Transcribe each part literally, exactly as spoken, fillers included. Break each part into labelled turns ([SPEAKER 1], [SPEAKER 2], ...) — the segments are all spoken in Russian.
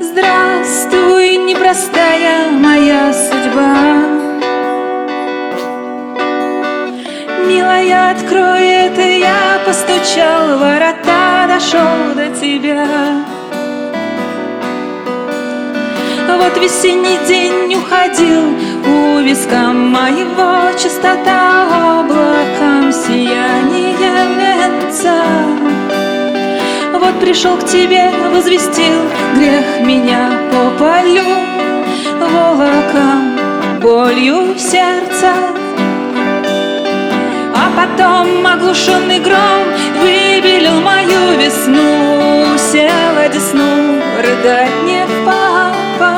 [SPEAKER 1] Здравствуй, непростая моя судьба. Милая, открой, это я постучал в ворота, дошел до тебя. Вот весенний день уходил, у виска моего чистота, облаком сияние венца. Вот пришел к тебе, возвестил, грех меня по полю, волоком, болью сердца. А потом оглушенный гром выбелил мою весну, села десну, рыдать не в попад.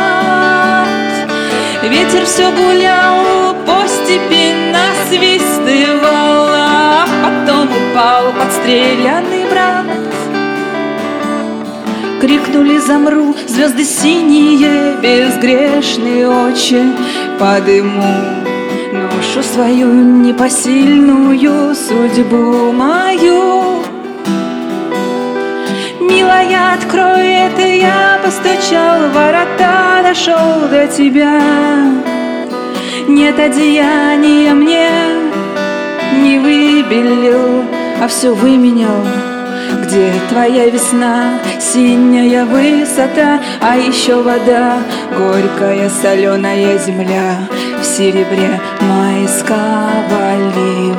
[SPEAKER 1] Ветер все гулял, по степи насвистывал, а потом упал подстрелянный брат. Крикнули: замру, звезды синие, безгрешные очи подыму ношу свою непосильную, судьбу мою. Милая, открой, это я постучал в ворота, дошел до тебя. Нет одеяния мне не выбелил, а все выменял. Где твоя весна, синяя высота, а еще вода, горькая соленая земля в серебре майского лива.